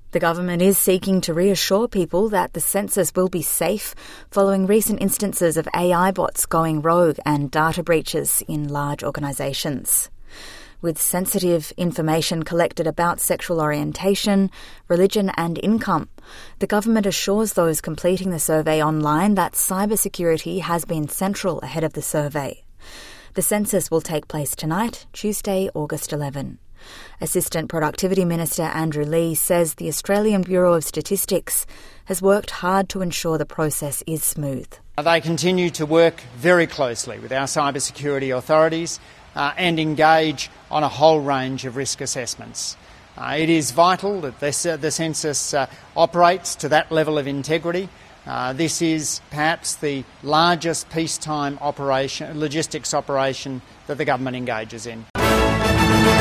The government is seeking to reassure people that the census will be safe following recent instances of AI bots going rogue and data breaches in large organisations. With sensitive information collected about sexual orientation, religion and income, the government assures those completing the survey online that cybersecurity has been central ahead of the survey. The census will take place tonight, Tuesday, August 11. Assistant Productivity Minister Andrew Leigh says the Australian Bureau of Statistics has worked hard to ensure the process is smooth. They continue to work very closely with our cybersecurity authorities and engage on a whole range of risk assessments. It is vital that the census operates to that level of integrity. This is perhaps the largest peacetime logistics operation that the government engages in.